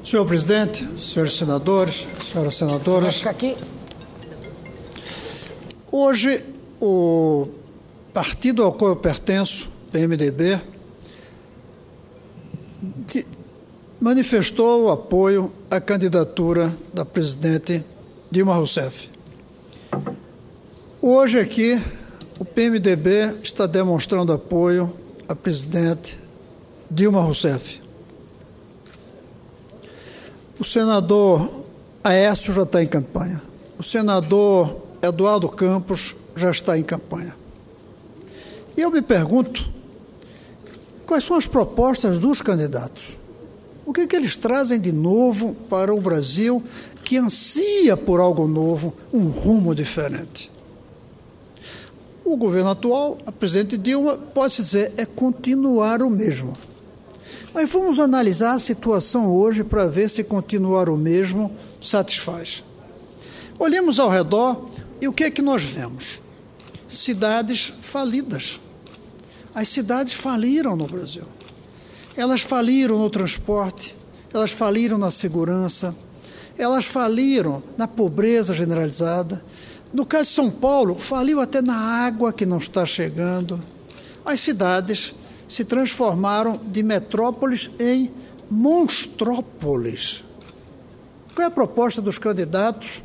Senhor presidente, senhores senadores, senhoras senadoras, hoje o partido ao qual eu pertenço, PMDB, manifestou o apoio à candidatura da presidente Dilma Rousseff. Hoje aqui, o PMDB está demonstrando apoio à presidente Dilma Rousseff. O senador Aécio já está em campanha. O senador Eduardo Campos já está em campanha. E eu me pergunto, quais são as propostas dos candidatos? O que eles trazem de novo para o Brasil que ansia por algo novo, um rumo diferente? O governo atual, a presidente Dilma, pode-se dizer, é continuar o mesmo. Mas vamos analisar a situação hoje para ver se continuar o mesmo satisfaz. Olhemos ao redor e o que é que nós vemos? Cidades falidas. As cidades faliram no Brasil. Elas faliram no transporte, elas faliram na segurança, elas faliram na pobreza generalizada. No caso de São Paulo, faliu até na água que não está chegando. As cidades se transformaram de metrópoles em monstrópoles. Qual é a proposta dos candidatos?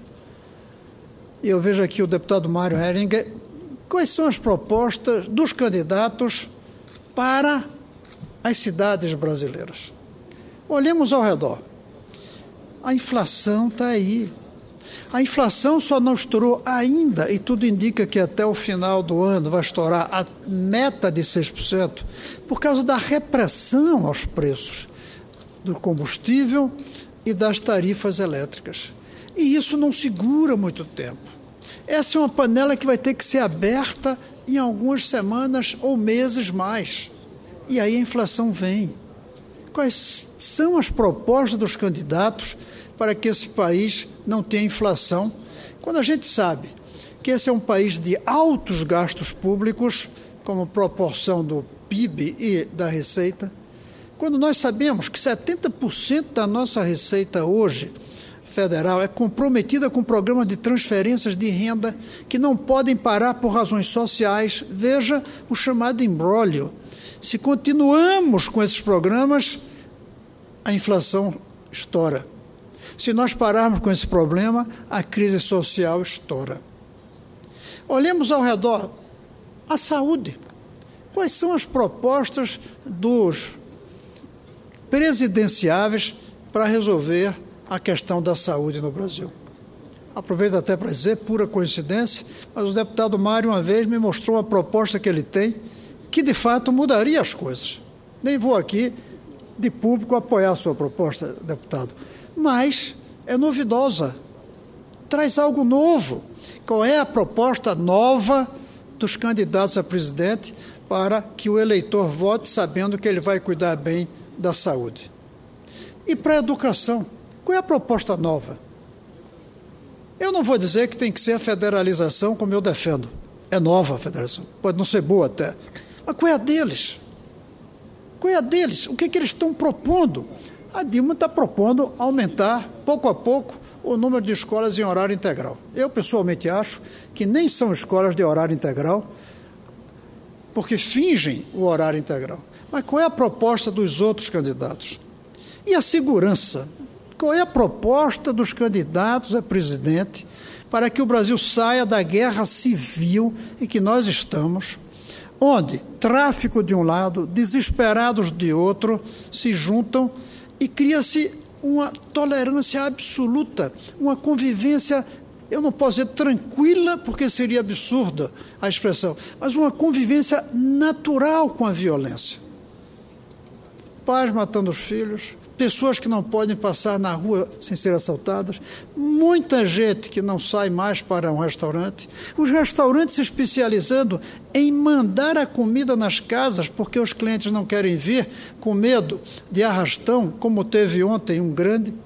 E eu vejo aqui o deputado Mário Heringer. Quais são as propostas dos candidatos para as cidades brasileiras? Olhemos ao redor. A inflação está aí. A inflação só não estourou ainda, e tudo indica que até o final do ano vai estourar a meta de 6%, por causa da repressão aos preços do combustível e das tarifas elétricas. E isso não segura muito tempo. Essa é uma panela que vai ter que ser aberta em algumas semanas ou meses mais. E aí a inflação vem. Quais são as propostas dos candidatos para que esse país não tenha inflação, quando a gente sabe que esse é um país de altos gastos públicos, como proporção do PIB e da receita, quando nós sabemos que 70% da nossa receita hoje federal é comprometida com programas de transferências de renda que não podem parar por razões sociais, veja o chamado imbróglio. Se continuamos com esses programas, a inflação estoura. Se nós pararmos com esse problema, a crise social estoura. Olhemos ao redor. A saúde. Quais são as propostas dos presidenciáveis para resolver a questão da saúde no Brasil? Aproveito até para dizer, pura coincidência, mas o deputado Mário uma vez me mostrou uma proposta que ele tem que, de fato, mudaria as coisas. Nem vou aqui, de público, apoiar a sua proposta, deputado. Mas é novidosa, traz algo novo. Qual é a proposta nova dos candidatos a presidente para que o eleitor vote sabendo que ele vai cuidar bem da saúde? E para a educação, qual é a proposta nova? Eu não vou dizer que tem que ser a federalização como eu defendo. É nova a federação, pode não ser boa até. Mas qual é a deles? Qual é a deles? O que eles estão propondo? A Dilma está propondo aumentar, pouco a pouco, o número de escolas em horário integral. Eu, pessoalmente, acho que nem são escolas de horário integral, porque fingem o horário integral. Mas qual é a proposta dos outros candidatos? E a segurança? Qual é a proposta dos candidatos a presidente para que o Brasil saia da guerra civil em que nós estamos, onde tráfico de um lado, desesperados de outro, se juntam e cria-se uma tolerância absoluta, uma convivência, eu não posso dizer tranquila, porque seria absurda a expressão, mas uma convivência natural com a violência. Pais matando os filhos, pessoas que não podem passar na rua sem ser assaltadas, muita gente que não sai mais para um restaurante, os restaurantes se especializando em mandar a comida nas casas porque os clientes não querem vir com medo de arrastão, como teve ontem um grande.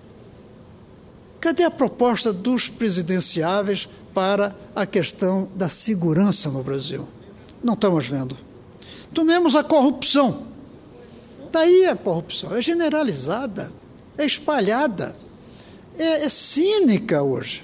Cadê a proposta dos presidenciáveis para a questão da segurança no Brasil? Não estamos vendo. Tomemos a corrupção. Daí a corrupção é generalizada. é espalhada, é cínica hoje.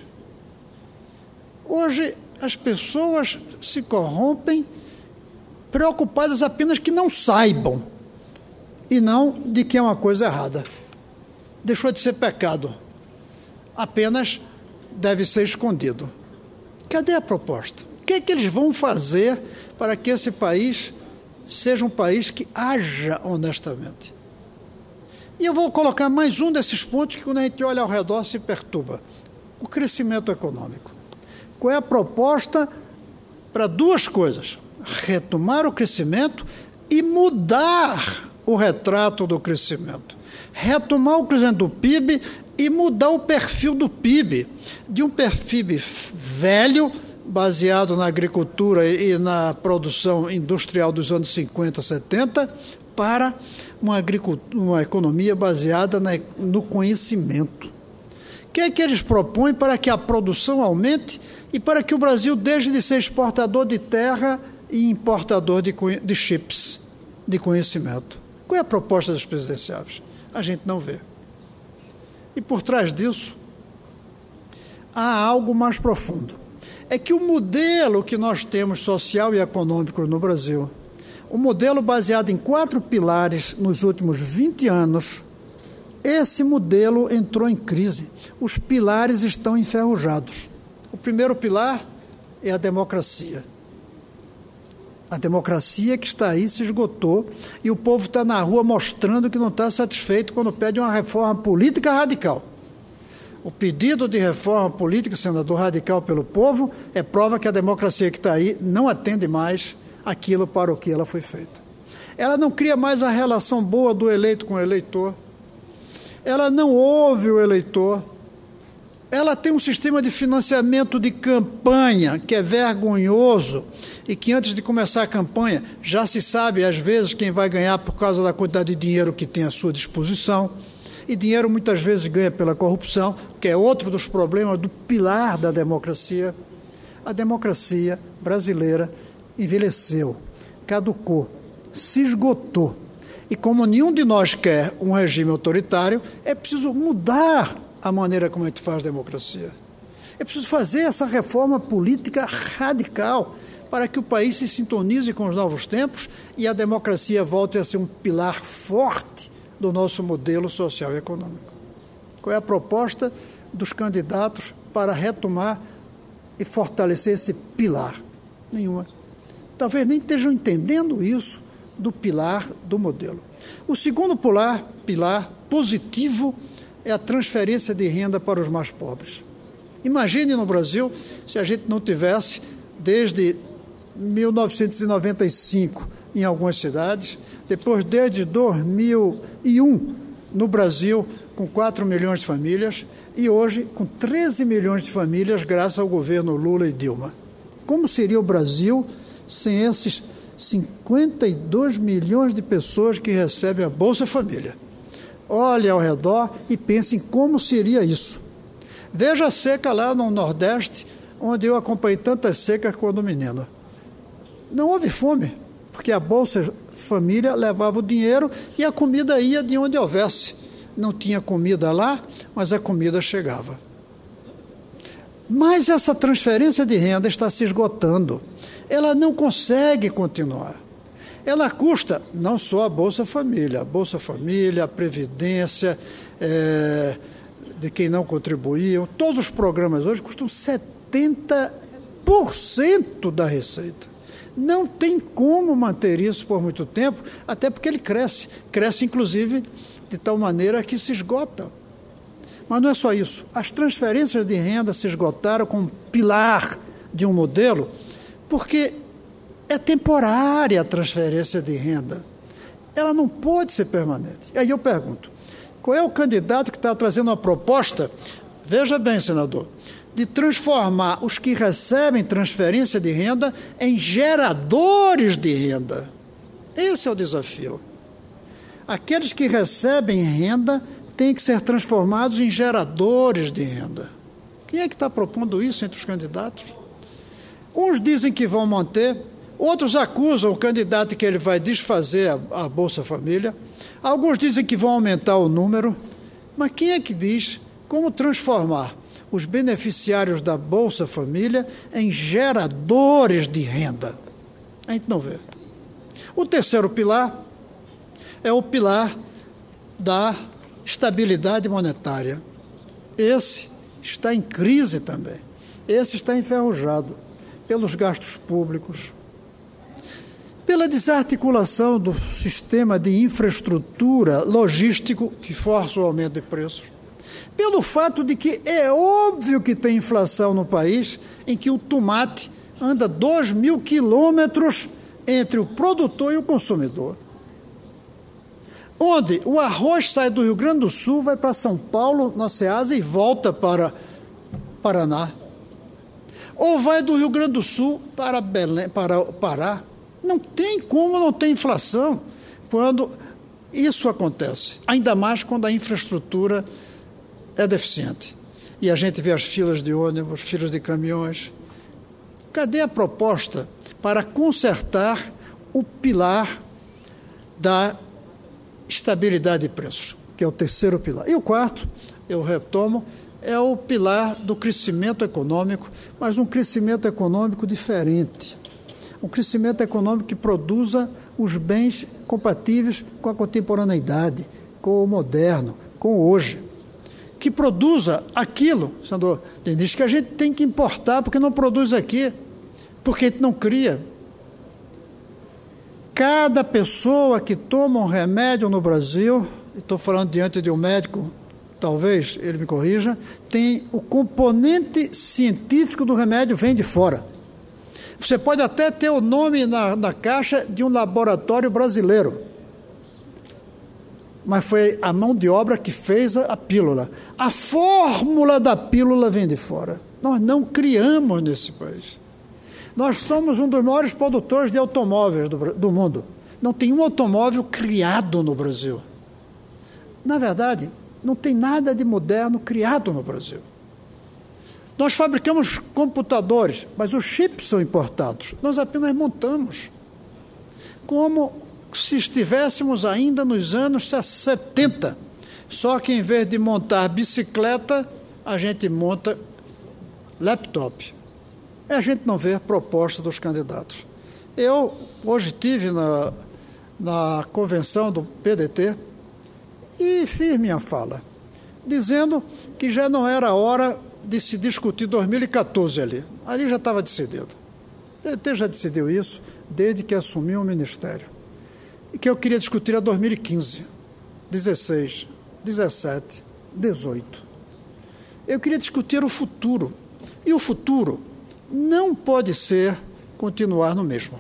Hoje as pessoas se corrompem preocupadas apenas que não saibam e não de que é uma coisa errada. Deixou de ser pecado, apenas deve ser escondido. Cadê a proposta? O que é que eles vão fazer para que esse país seja um país que haja honestamente? E eu vou colocar mais um desses pontos que, quando a gente olha ao redor, se perturba: o crescimento econômico. Qual é a proposta para duas coisas? Retomar o crescimento e mudar o retrato do crescimento. Retomar o crescimento do PIB e mudar o perfil do PIB, de um perfil velho, baseado na agricultura e na produção industrial dos anos 50, 70, para uma economia baseada no conhecimento. O que é que eles propõem para que a produção aumente e para que o Brasil deixe de ser exportador de terra e importador de chips, de conhecimento? Qual é a proposta dos presidenciáveis? A gente não vê. E por trás disso, há algo mais profundo. É que o modelo que nós temos social e econômico no Brasil, o modelo baseado em 4 pilares nos últimos 20 anos, esse modelo entrou em crise. Os pilares estão enferrujados. O primeiro pilar é a democracia. A democracia que está aí se esgotou e o povo está na rua mostrando que não está satisfeito quando pede uma reforma política radical. O pedido de reforma política, senador, radical pelo povo, é prova que a democracia que está aí não atende mais aquilo para o que ela foi feita. Ela não cria mais a relação boa do eleito com o eleitor. Ela não ouve o eleitor. Ela tem um sistema de financiamento de campanha que é vergonhoso e que antes de começar a campanha já se sabe às vezes quem vai ganhar por causa da quantidade de dinheiro que tem à sua disposição. E dinheiro muitas vezes ganha pela corrupção, que é outro dos problemas do pilar da democracia. A democracia brasileira envelheceu, caducou, se esgotou. E como nenhum de nós quer um regime autoritário, é preciso mudar a maneira como a gente faz democracia. É preciso fazer essa reforma política radical para que o país se sintonize com os novos tempos e a democracia volte a ser um pilar forte do nosso modelo social e econômico. Qual é a proposta dos candidatos para retomar e fortalecer esse pilar? Nenhuma. Talvez nem estejam entendendo isso do pilar do modelo. O segundo pilar positivo é a transferência de renda para os mais pobres. Imagine no Brasil se a gente não tivesse, desde 1995 em algumas cidades, depois desde 2001 no Brasil com 4 milhões de famílias e hoje com 13 milhões de famílias graças ao governo Lula e Dilma. Como seria o Brasil sem esses 52 milhões de pessoas que recebem a Bolsa Família? Olhe ao redor e pense em como seria isso. Veja a seca lá no Nordeste, onde eu acompanhei tantas secas quando menino. Não houve fome, porque a Bolsa Família levava o dinheiro e a comida ia de onde houvesse. Não tinha comida lá, mas a comida chegava. Mas essa transferência de renda está se esgotando. Ela não consegue continuar. Ela custa não só a Bolsa Família, a Previdência, de quem não contribuiu. Todos os programas hoje custam 70% da receita. Não tem como manter isso por muito tempo, até porque ele cresce. Cresce, inclusive, de tal maneira que se esgota. Mas não é só isso. As transferências de renda se esgotaram como pilar de um modelo, porque é temporária a transferência de renda. Ela não pode ser permanente. Aí eu pergunto, qual é o candidato que está trazendo uma proposta, veja bem, senador, de transformar os que recebem transferência de renda em geradores de renda? Esse é o desafio. Aqueles que recebem renda têm que ser transformados em geradores de renda. Quem é que está propondo isso entre os candidatos? Uns dizem que vão manter, outros acusam o candidato que ele vai desfazer a Bolsa Família, alguns dizem que vão aumentar o número, Mas quem é que diz como transformar os beneficiários da Bolsa Família em geradores de renda? A gente não vê. O terceiro pilar é o pilar da estabilidade monetária. Esse está em crise também. Esse está enferrujado pelos gastos públicos, pela desarticulação do sistema de infraestrutura logístico que força o aumento de preços, pelo fato de que é óbvio que tem inflação no país em que o tomate anda 2.000 quilômetros entre o produtor e o consumidor. Onde o arroz sai do Rio Grande do Sul, vai para São Paulo, na Ceasa, e volta para Paraná. Ou vai do Rio Grande do Sul para Belém, para o Pará. Não tem como não ter inflação quando isso acontece. Ainda mais quando a infraestrutura é deficiente. E a gente vê as filas de ônibus, filas de caminhões. Cadê a proposta para consertar o pilar da estabilidade de preços, que é o terceiro pilar? E o quarto, eu retomo, é o pilar do crescimento econômico, mas um crescimento econômico diferente. Um crescimento econômico que produza os bens compatíveis com a contemporaneidade, com o moderno, com o hoje. Que produza aquilo, senador Diniz, que a gente tem que importar porque não produz aqui, porque a gente não cria. Cada pessoa que toma um remédio no Brasil, estou falando diante de um médico, talvez ele me corrija, tem o componente científico do remédio vem de fora. Você pode até ter o nome na caixa de um laboratório brasileiro, mas foi a mão de obra que fez a pílula. A fórmula da pílula vem de fora. Nós não criamos nesse país. Nós somos um dos maiores produtores de automóveis do mundo. Não tem um automóvel criado no Brasil. Na verdade, não tem nada de moderno criado no Brasil. Nós fabricamos computadores, mas os chips são importados. Nós apenas montamos. Como se estivéssemos ainda nos anos 70. Só que em vez de montar bicicleta, a gente monta laptop. E a gente não vê proposta dos candidatos. Eu hoje estive na convenção do PDT e fiz minha fala, dizendo que já não era hora de se discutir 2014 ali. Ali já estava decidido. O PDT já decidiu isso desde que assumiu o ministério. E que eu queria discutir a 2015, 16, 17, 18. Eu queria discutir o futuro. E o futuro não pode ser continuar no mesmo.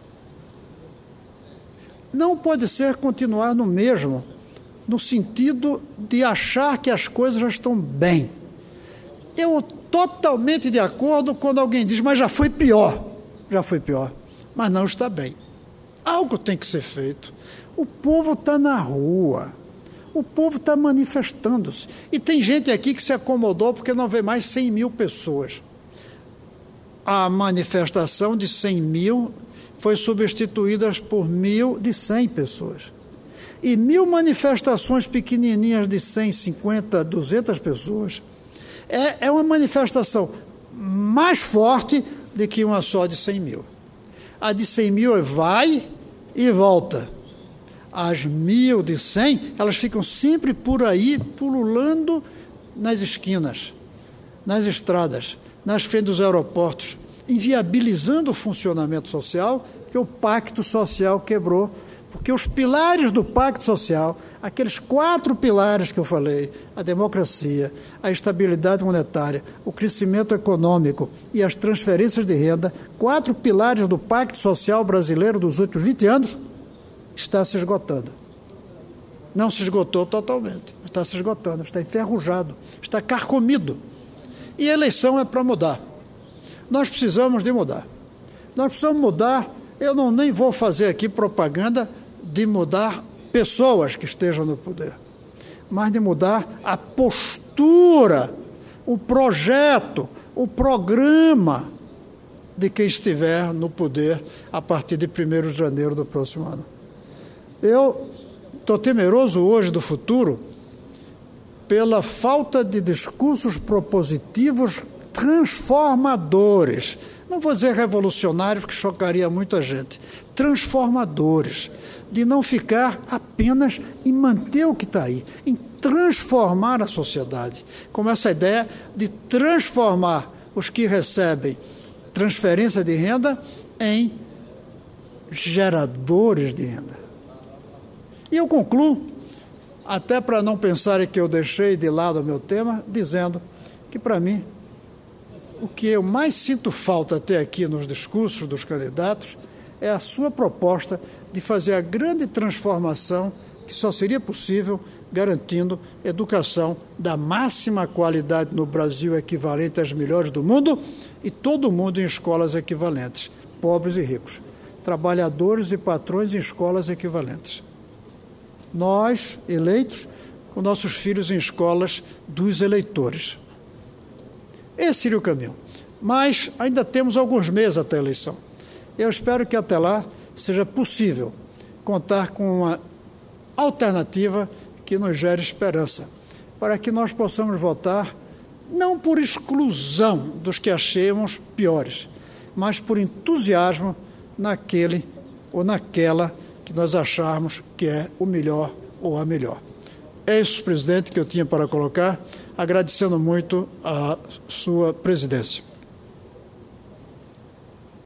Não pode ser continuar no mesmo, no sentido de achar que as coisas já estão bem. Eu totalmente de acordo quando alguém diz, mas já foi pior. Já foi pior, mas não está bem. Algo tem que ser feito. O povo está na rua. O povo está manifestando-se. E tem gente aqui que se acomodou porque não vê mais 100 mil pessoas. A manifestação de 100 mil foi substituída por 1.000 de 100 pessoas. E 1.000 manifestações pequenininhas de 100, 50, 200 pessoas é uma manifestação mais forte do que uma só de 100 mil. A de 100 mil vai e volta. As 1.000 de 100, elas ficam sempre por aí, pululando nas esquinas, nas estradas, nas frentes dos aeroportos, inviabilizando o funcionamento social, que o pacto social quebrou. Porque os pilares do pacto social, aqueles 4 pilares que eu falei, a democracia, a estabilidade monetária, o crescimento econômico e as transferências de renda, 4 pilares do pacto social brasileiro dos últimos 20 anos, está se esgotando. Não se esgotou totalmente, está se esgotando, está enferrujado, está carcomido. E a eleição é para mudar. Nós precisamos de mudar. Nós precisamos mudar. Eu nem vou fazer aqui propaganda de mudar pessoas que estejam no poder, mas de mudar a postura, o projeto, o programa de quem estiver no poder a partir de 1º de janeiro do próximo ano. Eu estou temeroso hoje do futuro pela falta de discursos propositivos transformadores. Não vou dizer revolucionários, que chocaria muita gente. Transformadores. De não ficar apenas em manter o que está aí, em transformar a sociedade. Como essa ideia de transformar os que recebem transferência de renda em geradores de renda. E eu concluo, até para não pensarem que eu deixei de lado o meu tema, dizendo que, para mim, o que eu mais sinto falta até aqui nos discursos dos candidatos é a sua proposta de fazer a grande transformação que só seria possível garantindo educação da máxima qualidade no Brasil, equivalente às melhores do mundo, e todo mundo em escolas equivalentes, pobres e ricos, trabalhadores e patrões em escolas equivalentes. Nós, eleitos, com nossos filhos em escolas dos eleitores. Esse seria o caminho. Mas ainda temos alguns meses até a eleição. Eu espero que até lá seja possível contar com uma alternativa que nos gere esperança, para que nós possamos votar não por exclusão dos que achemos piores, mas por entusiasmo naquele ou naquela que nós acharmos que é o melhor ou a melhor. É isso, presidente, que eu tinha para colocar, agradecendo muito a sua presidência.